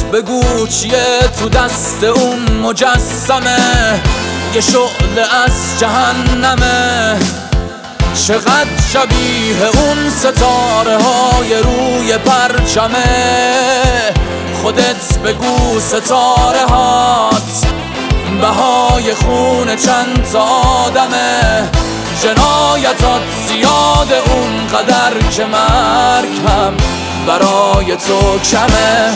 بگو چیه تو دست اون مجسمه، یه شعله از جهنمه. چقدر شبیه اون ستاره های روی پرچمه. خودت بگو ستاره هات بهای خون چند تا آدمه. جنایتات زیاده اونقدر که مرگ هم برای تو کمه.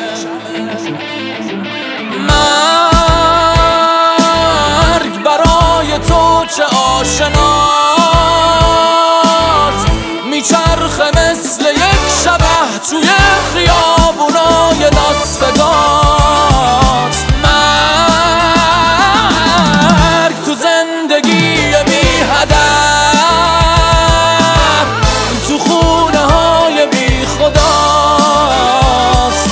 مرگ برای تو چه آشناست، میچرخه مثل یک شبح توی خیابونای لاس وگاس. مرگ تو زندگی بی هدف، تو خونه های بی خداست.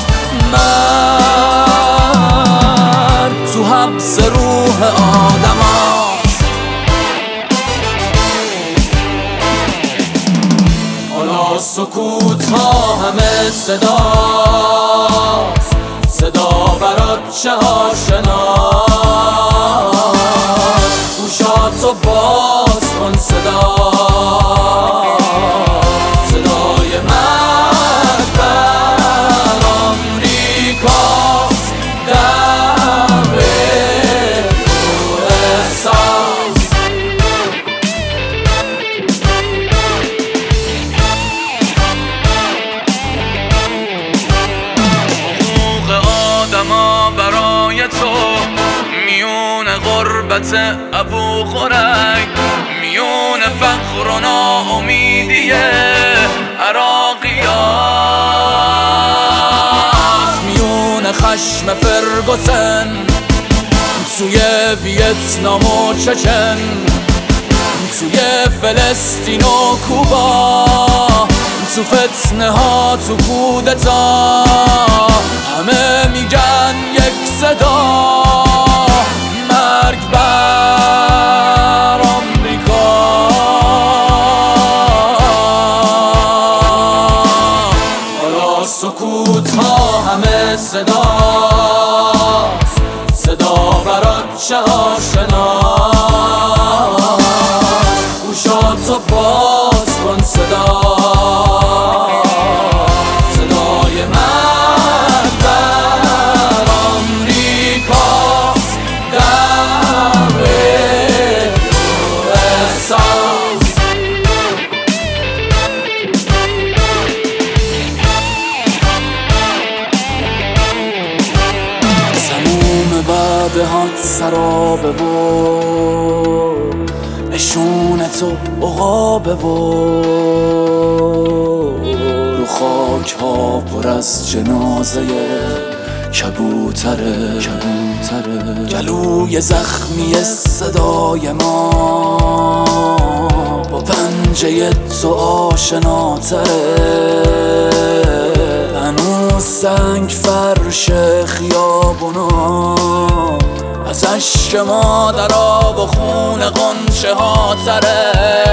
مرگ تو حبس روح آدم هاست. حالا سکوت ها همه صداست، صدا برات چه آشناست. گوشاتو باز کن صدای مرگ بر آمریکاست. دعوه تو احساس. حقوق آدما برای تو میون غربت ابو غرک، میون فقر و ناامیدی عراقیات، میون خشم فرگوسن توی ویتنام و چچن، توی فلسطین و کوبا، تو فتنه ها، تو کودتا، همه میگن یک صدا. مرگ بر آمریکا. حالا سکوت ها همه صداست، صدا برات چه آشناست. گوشاتو باز کن صدای مرگ بر آمریکاست. دعوه تو احساس. سموم وعده هات سرابه و نشون تو عقابه و رو خاک ها پر از جنازه کبوتره. گلوی زخمی صدای ما با پنجه تو آشناتره. هنوز سنگ فرش خیابونا از عشق مادرها و خون غنچه ها تره.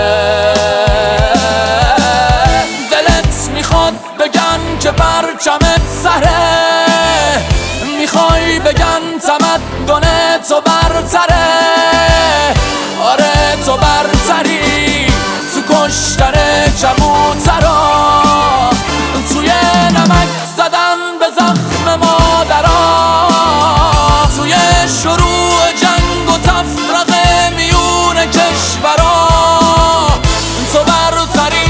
دلت میخواد بگن که پرچمت سره، میخوای بگن تمدن تو برتره. آره تو برتری تو کشتن کبوترا، توی نمک زدن به زخم مادرها، توی شروع جنگ و تفرقه میون کشورا. تو برتری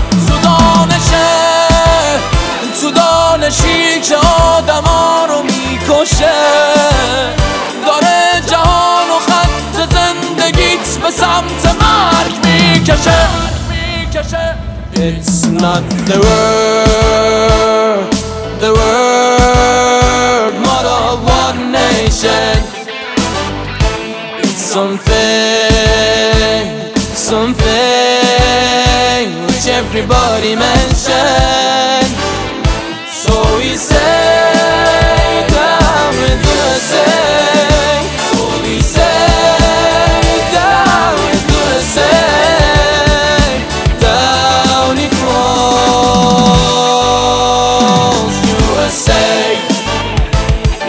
تو دانشی که آدما رو میکشه. داره جهان و خط زندگیت به سمت مرگ میکشه. It's not the word motto of one nation. It's something which everybody mentioned. So we say down with the same. So we say down with the same. Down it rolls USA.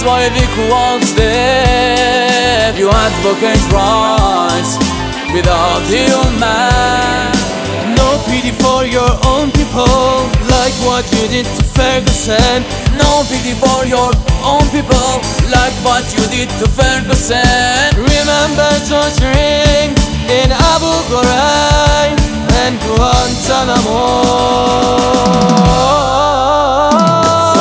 why Vic was there. You advocate rights without human. No pity for your own people, like what you did to Ferguson. No pity for your own people, like what you did to Ferguson. Remember torturing in Abu Ghraib and Guantanamo.